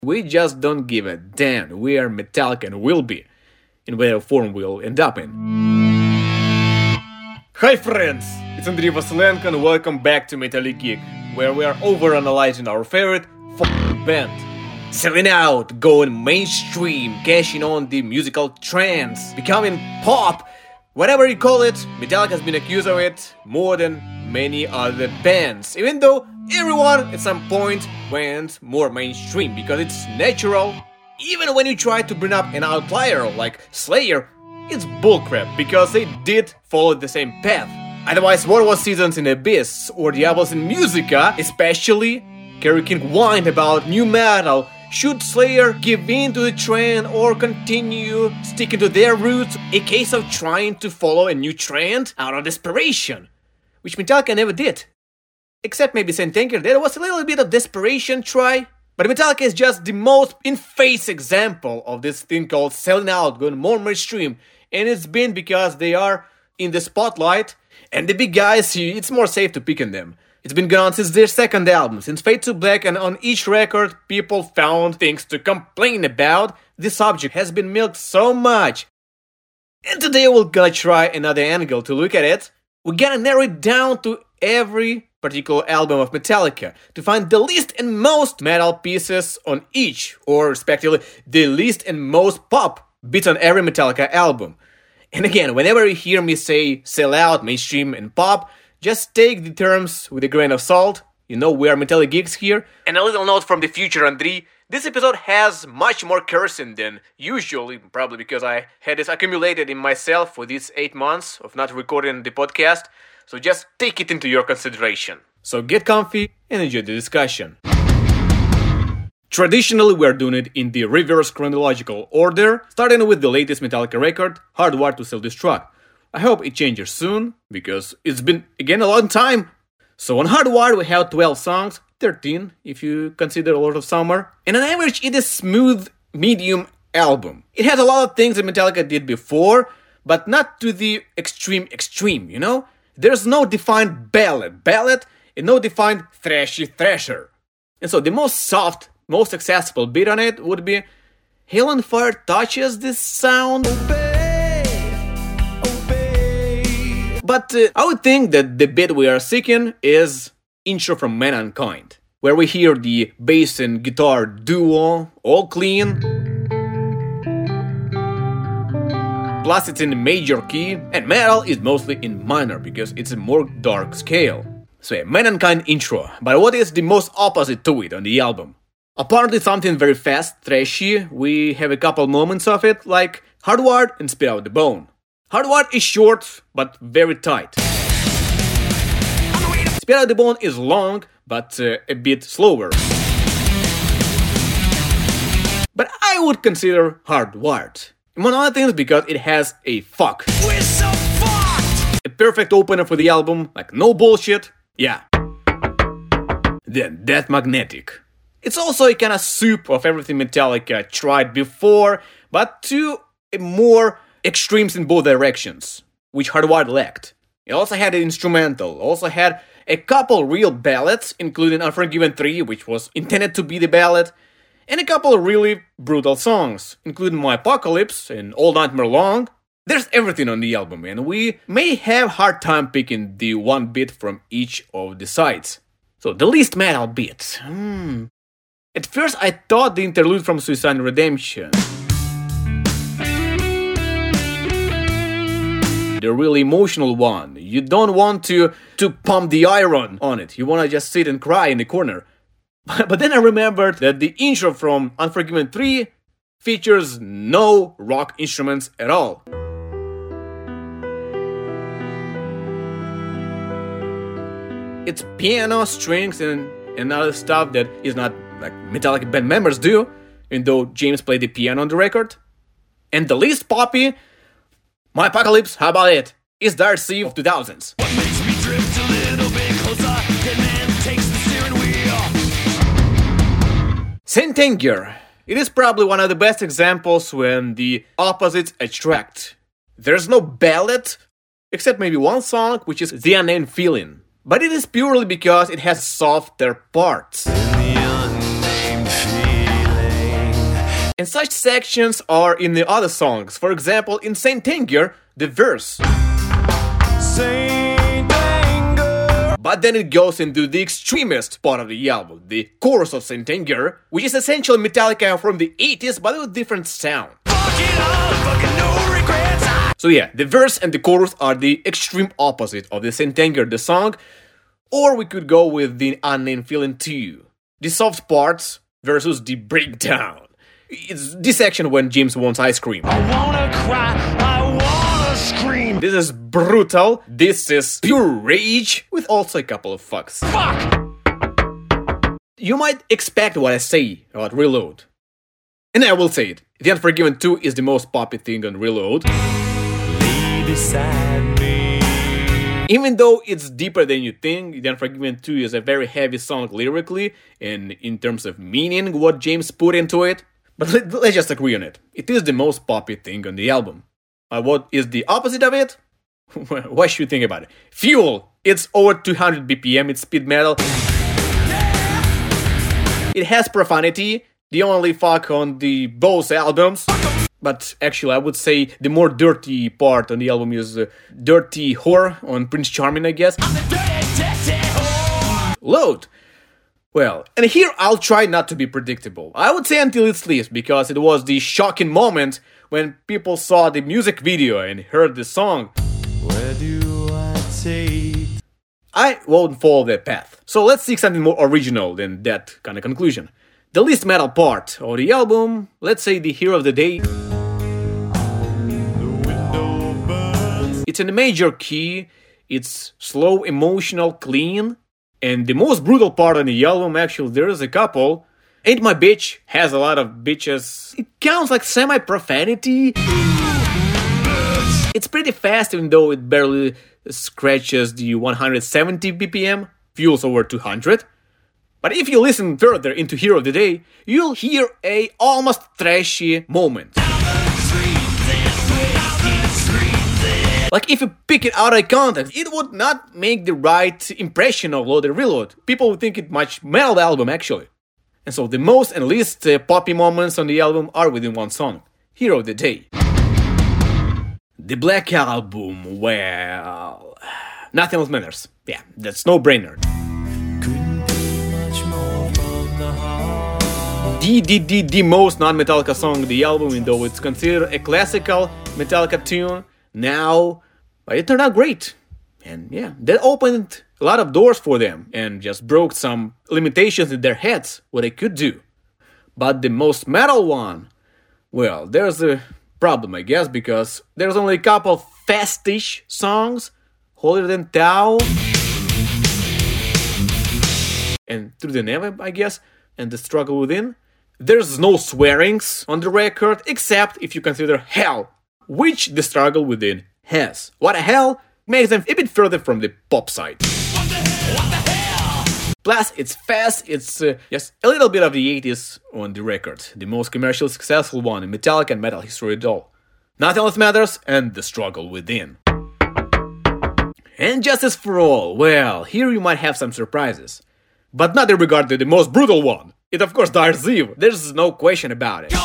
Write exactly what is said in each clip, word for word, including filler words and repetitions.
We just don't give a damn. We are Metallica and will be, in whatever form we'll end up in. Hi friends, it's Andrei Vasilenko and welcome back to Metallic Geek, where we are overanalyzing our favorite f***ing band. Selling out, going mainstream, cashing on the musical trends, becoming pop, whatever you call it. Metallica has been accused of it more than many other bands, even though everyone at some point went more mainstream, because it's natural. Even when you try to bring up an outlier like Slayer, it's bullcrap, because they did follow the same path. Otherwise, what was Seasons in Abyss or Diabolus in Musica, especially Kerry King whined about new metal. Should Slayer give in to the trend or continue sticking to their roots? A case of trying to follow a new trend out of desperation, which Metallica never did. Except maybe Saint Anger, there was a little bit of desperation try. But Metallica is just the most in-face example of this thing called selling out, going more mainstream. And it's been because they are in the spotlight, and the big guys, it's more safe to pick on them. It's been going on since their second album, since Fade to Black, and on each record, people found things to complain about. This subject has been milked so much. And today we're gonna try another angle to look at it. We're gonna narrow it down to every particular album of Metallica, to find the least and most metal pieces on each, or respectively, the least and most pop bits on every Metallica album. And again, whenever you hear me say sell out, mainstream, and pop, just take the terms with a grain of salt. You know, we are Metallic Geeks here. And a little note from the future, Andrei. This episode has much more cursing than usually, probably because I had this accumulated in myself for these eight months of not recording the podcast. So just take it into your consideration. So get comfy and enjoy the discussion. Traditionally, we're doing it in the reverse chronological order, starting with the latest Metallica record, Hardwired to Self-Destruct. I hope it changes soon, because it's been, again, a long time. So on Hardwired we have twelve songs, thirteen if you consider a lot of summer. And on average it is smooth, medium album. It has a lot of things that Metallica did before, but not to the extreme extreme, you know? There's no defined ballad, ballad, and no defined thrashy thrasher. And so the most soft, most accessible bit on it would be Hell on Fire touches this sound. But uh, I would think that the bit we are seeking is Intro from Mankind, where we hear the bass and guitar duo all clean. Plus it's in major key, and metal is mostly in minor because it's a more dark scale. So yeah, Mankind intro, but what is the most opposite to it on the album? Apparently something very fast, trashy. We have a couple moments of it, like Hardwired and Spit Out the Bone. Hardwired is short, but very tight. Spit Out the Bone is long, but uh, a bit slower. But I would consider Hardwired. Among other things, because it has a fuck. We're so fucked! A perfect opener for the album, like no bullshit. Yeah. Then Death Magnetic. It's also a kind of soup of everything Metallica tried before, but to a more extremes in both directions, which Hardwired lacked. It also had an instrumental, also had a couple real ballads, including Unforgiven three, which was intended to be the ballad, and a couple of really brutal songs, including My Apocalypse and All Nightmare Long. There's everything on the album, and we may have hard time picking the one bit from each of the sides. So, the least metal bit. Hmm. At first I thought the interlude from Suicide and Redemption. The really emotional one. You don't want to, to pump the iron on it. You want to just sit and cry in the corner. But then I remembered that the intro from Unforgiven three features no rock instruments at all. It's piano, strings, and, and other stuff that is not like Metallica band members do, even though James played the piano on the record. And the least poppy, My Apocalypse, how about it? Is Dire Sea of two thousands. What makes me drift a little bit closer? Dead man takes the steering wheel. Saint Anger. It is probably one of the best examples when the opposites attract. There's no ballad, except maybe one song, which is The Unnamed Feeling. But it is purely because it has softer parts. The unnamed feeling. And such sections are in the other songs. For example, in Saint Anger, the verse. Saint Anger. But then it goes into the extremist part of the album, the chorus of Saint Anger, which is essentially Metallica from the eighties, but with different sound. Fuck it all, fucking no regrets. So yeah, the verse and the chorus are the extreme opposite of the Saint Anger, the song. Or we could go with the Unnamed Feeling two. The soft parts versus the breakdown. It's this section when James wants ice cream. I wanna cry, I wanna scream. This is brutal. This is pure rage with also a couple of fucks. Fuck! You might expect what I say about Reload. And I will say it. The Unforgiven two is the most poppy thing on Reload. Lay beside me. Even though it's deeper than you think, The Unforgiven two is a very heavy song lyrically and in terms of meaning what James put into it. But let, let's just agree on it. It is the most poppy thing on the album. Uh, what is the opposite of it? What should you think about it? Fuel! It's over two hundred B P M, it's speed metal. It has profanity, the only fuck on the both albums. But actually, I would say the more dirty part on the album is uh, Dirty Whore on Prince Charming, I guess. Load! Well, and here I'll try not to be predictable. I would say Until It Sleeps, because it was the shocking moment when people saw the music video and heard the song. Where do I take? I won't follow that path. So let's seek something more original than that kind of conclusion. The least metal part of the album, let's say the Hero of the Day. It's in a major key, it's slow, emotional, clean. And the most brutal part on the album, actually, there is a couple. Ain't My Bitch has a lot of bitches. It counts like semi-profanity. It's pretty fast, even though it barely scratches the one hundred seventy B P M. Fuel's over two hundred. But if you listen further into Hero of the Day, you'll hear a almost trashy moment. Like, if you pick it out of context, it would not make the right impression of Load and Reload. People would think it much metal album, actually. And so the most and least uh, poppy moments on the album are within one song, Hero of the Day. The Black Album, well... Nothing else matters. Yeah, that's no-brainer. The, the, the, the most non-Metallica song on the album, even though it's considered a classical Metallica tune, now, but it turned out great. And yeah, that opened a lot of doors for them and just broke some limitations in their heads, what they could do. But the most metal one, well, there's a problem, I guess, because there's only a couple fastish songs, Holier Than Thou, and Through the Never, I guess, and The Struggle Within. There's no swearings on the record, except if you consider Hell, which The Struggle Within has. What the hell makes them a bit further from the pop side. What the hell? What the hell? Plus, it's fast, it's uh, just a little bit of the eighties on the record. The most commercially successful one in Metallica and metal history at all. Nothing Else Matters and The Struggle Within. And Justice for All, well, here you might have some surprises. But not in regard to the most brutal one. It of course Dire Ziv, there's no question about it.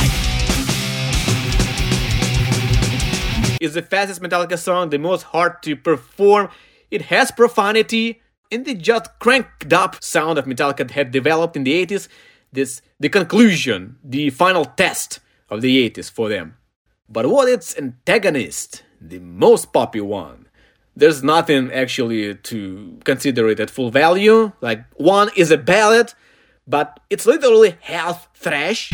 It's the fastest Metallica song, the most hard to perform. It has profanity, and the just cranked up sound of Metallica had developed in the eighties. This the conclusion, the final test of the eighties for them. But what its antagonist, the most poppy one? There's nothing actually to consider it at full value. Like, one is a ballad, but it's literally half thrash.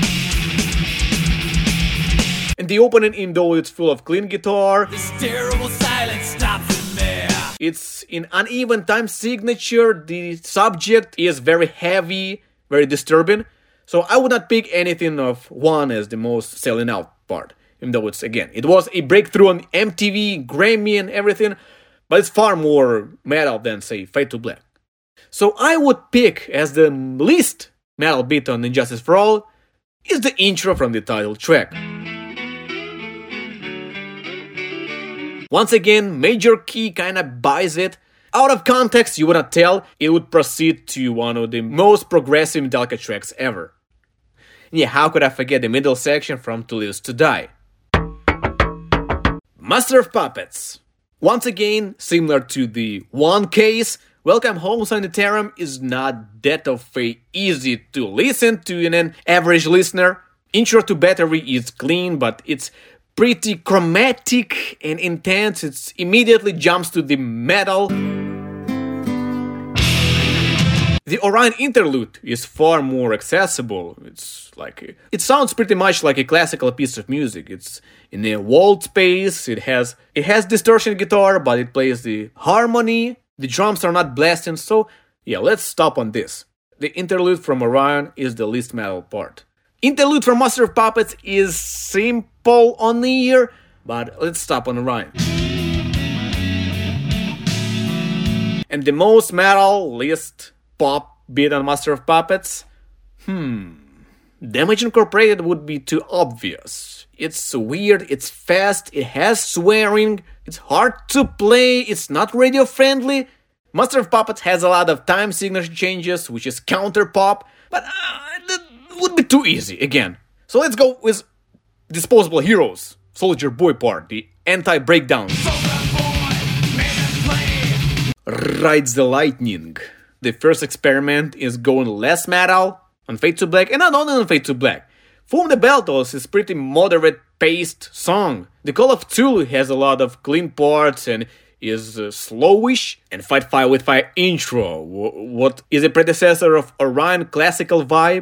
And the opening, even though it's full of clean guitar, This terrible silence stops in there. it's in uneven time signature, the subject is very heavy, very disturbing. So I would not pick anything of one as the most selling out part. Even though it's, again, it was a breakthrough on M T V, Grammy and everything, but it's far more metal than, say, Fade to Black. So I would pick as the least metal bit on Injustice for All is the intro from the title track. Once again, major key kinda buys it. Out of context, you would not tell, it would proceed to one of the most progressive Metallica tracks ever. And yeah, how could I forget the middle section from To Live Is To Die? Master of Puppets. Once again, similar to the one case, Welcome Home Sanitarium is not that of a easy to listen to in an average listener. Intro to Battery is clean, but it's pretty chromatic and intense. It immediately jumps to the metal. The Orion interlude is far more accessible. It's like it sounds pretty much like a classical piece of music. It's in a walled space. It has it has distortion guitar, but it plays the harmony. The drums are not blasting. So yeah, let's stop on this. The interlude from Orion is the least metal part. Interlude from Master of Puppets is simple on the ear, but let's stop on Orion. And the most metal, least pop bit on Master of Puppets? Hmm. Damage Incorporated would be too obvious. It's weird, it's fast, it has swearing, it's hard to play, it's not radio friendly. Master of Puppets has a lot of time signature changes, which is counter pop, but uh, that would be too easy again. So let's go with Disposable Heroes, Soldier Boy part, the anti-breakdown. Rides the Lightning. The first experiment is going less metal on Fade to Black, and not only on Fade to Black. Foam the Beltos is pretty moderate paced song. The Call of Cthulhu has a lot of clean parts and is uh, slowish. And Fight Fire with Fire intro, w- what is a predecessor of Orion classical vibe.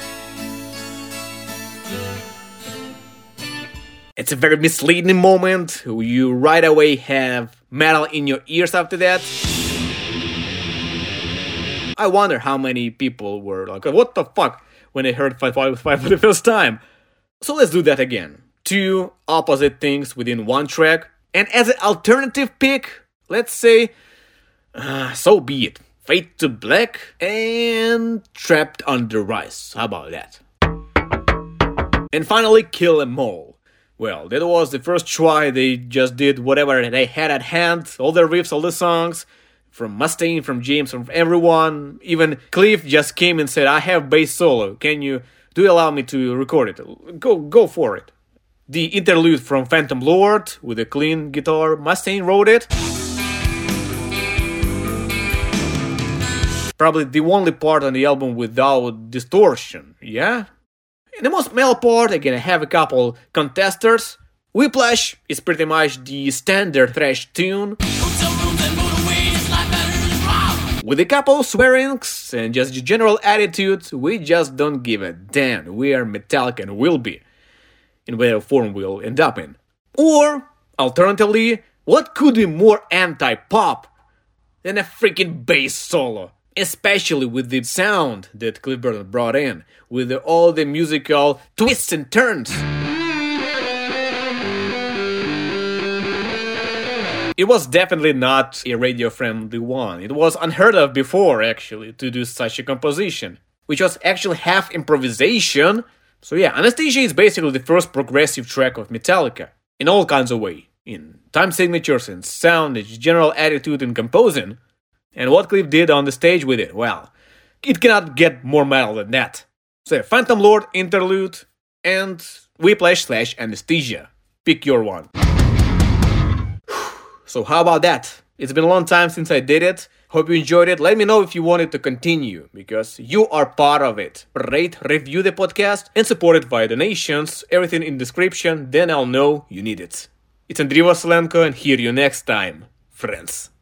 It's a very misleading moment. You right away have metal in your ears after that. I wonder how many people were like, what the fuck, when they heard Fight Fire with Fire for the first time. So let's do that again. Two opposite things within one track. And as an alternative pick, let's say, uh, so be it. Fade to Black and Trapped Under Ice. How about that? And finally, Kill 'Em All. Well, that was the first try. They just did whatever they had at hand. All the riffs, all the songs. From Mustaine, from James, from everyone. Even Cliff just came and said, I have bass solo. Can you, do you allow me to record it? Go, go for it. The interlude from Phantom Lord with a clean guitar. Mustaine wrote it. Probably the only part on the album without distortion, yeah? And the most metal part, again, I have a couple contesters. Whiplash is pretty much the standard thrash tune. With a couple of swearings and just the general attitude, we just don't give a damn. We are Metallica and will be. In whatever form we'll end up in. Or, alternatively, what could be more anti-pop than a freaking bass solo? Especially with the sound that Cliff Burton brought in, with the, all the musical twists and turns. It was definitely not a radio-friendly one. It was unheard of before, actually, to do such a composition, which was actually half improvisation. So yeah, Anesthesia is basically the first progressive track of Metallica, in all kinds of ways. In time signatures, in sound, its general attitude in composing. And what Cliff did on the stage with it, well, it cannot get more metal than that. So Phantom Lord interlude and Whiplash slash Anesthesia. Pick your one. So how about that? It's been a long time since I did it. Hope you enjoyed it. Let me know if you want it to continue, because you are part of it. Rate, review the podcast, and support it via donations. Everything in description, then I'll know you need it. It's Andriy Vasilenko, and hear you next time, friends.